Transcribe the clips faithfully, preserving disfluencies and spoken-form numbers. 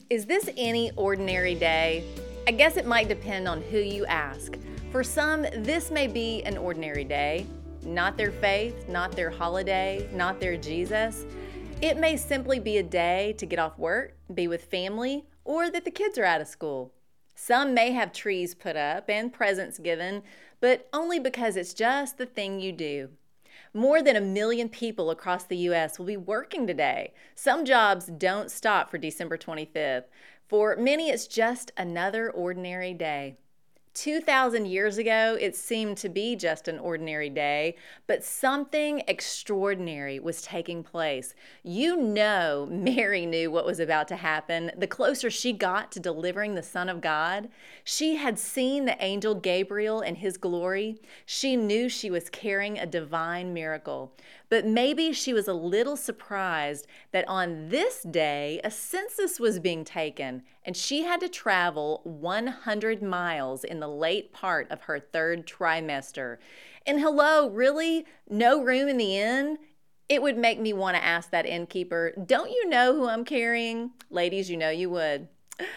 Is this any ordinary day? I guess it might depend on who you ask. For some, this may be an ordinary day. Not their faith, not their holiday, not their Jesus. It may simply be a day to get off work, be with family, or that the kids are out of school. Some may have trees put up and presents given, but only because it's just the thing you do. More than a million people across the U S will be working today. Some jobs don't stop for December twenty-fifth. For many, it's just another ordinary day. two thousand years ago, it seemed to be just an ordinary day, but something extraordinary was taking place. You know Mary knew what was about to happen. The closer she got to delivering the Son of God, she had seen the angel Gabriel in his glory. She knew she was carrying a divine miracle. But maybe she was a little surprised that on this day, a census was being taken, and she had to travel one hundred miles in the late part of her third trimester. And hello, really? No room in the inn? It would make me want to ask that innkeeper, don't you know who I'm carrying? Ladies, you know you would.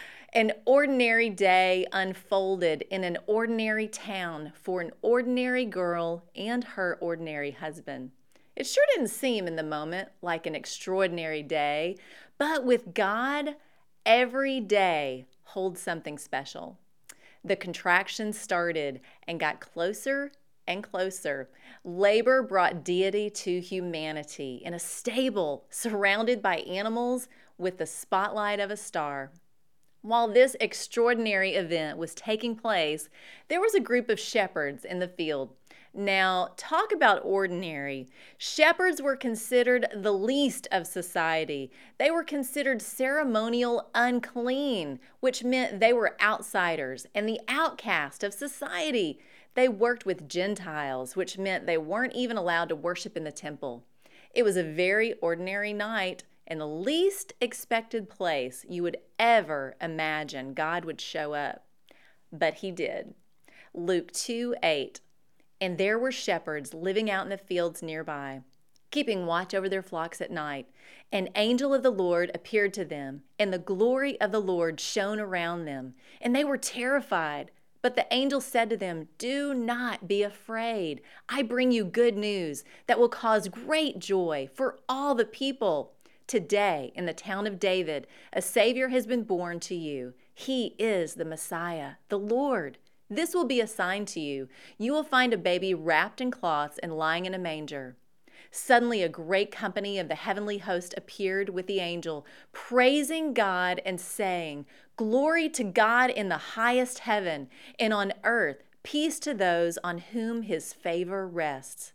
An ordinary day unfolded in an ordinary town for an ordinary girl and her ordinary husband. It sure didn't seem in the moment like an extraordinary day, but with God, every day holds something special. The contractions started and got closer and closer. Labor brought deity to humanity in a stable surrounded by animals with the spotlight of a star. While this extraordinary event was taking place, there was a group of shepherds in the field. Now, talk about ordinary. Shepherds were considered the least of society. They were considered ceremonial unclean, which meant they were outsiders and the outcast of society. They worked with Gentiles, which meant they weren't even allowed to worship in the temple. It was a very ordinary night and the least expected place you would ever imagine God would show up. But he did. Luke two eight. And there were shepherds living out in the fields nearby, keeping watch over their flocks at night. An angel of the Lord appeared to them, and the glory of the Lord shone around them, and they were terrified. But the angel said to them, do not be afraid. I bring you good news that will cause great joy for all the people. Today, in the town of David, a Savior has been born to you. He is the Messiah, the Lord. This will be a sign to you. You will find a baby wrapped in cloths and lying in a manger. Suddenly, a great company of the heavenly host appeared with the angel, praising God and saying, glory to God in the highest heaven, and on earth, peace to those on whom his favor rests.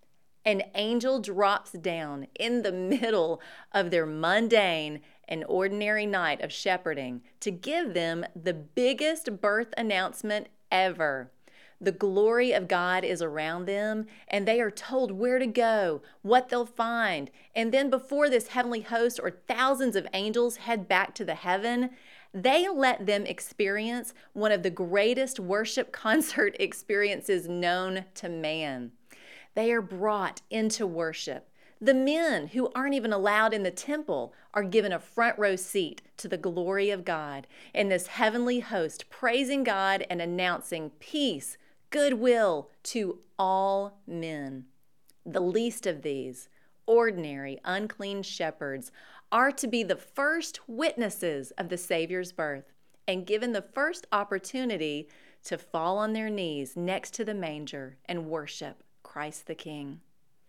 An angel drops down in the middle of their mundane and ordinary night of shepherding to give them the biggest birth announcement ever. The glory of God is around them, and they are told where to go, what they'll find. And then before this heavenly host or thousands of angels head back to the heaven, they let them experience one of the greatest worship concert experiences known to man. They are brought into worship. The men who aren't even allowed in the temple are given a front row seat to the glory of God and this heavenly host praising God and announcing peace, goodwill to all men. The least of these, ordinary, unclean shepherds, are to be the first witnesses of the Savior's birth and given the first opportunity to fall on their knees next to the manger and worship Christ the King.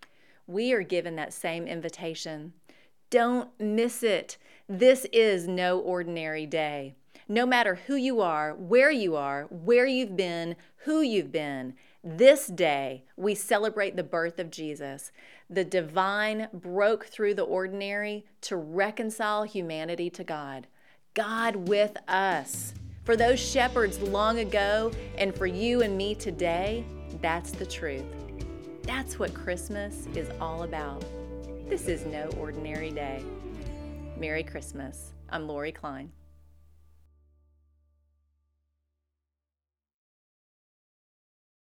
We are given that same invitation. Don't miss it. This is no ordinary day. No matter who you are, where you are, where you've been, who you've been, this day we celebrate the birth of Jesus. The divine broke through the ordinary to reconcile humanity to God. God with us. For those shepherds long ago and for you and me today, that's the truth. That's what Christmas is all about. This is no ordinary day. Merry Christmas. I'm Lori Klein.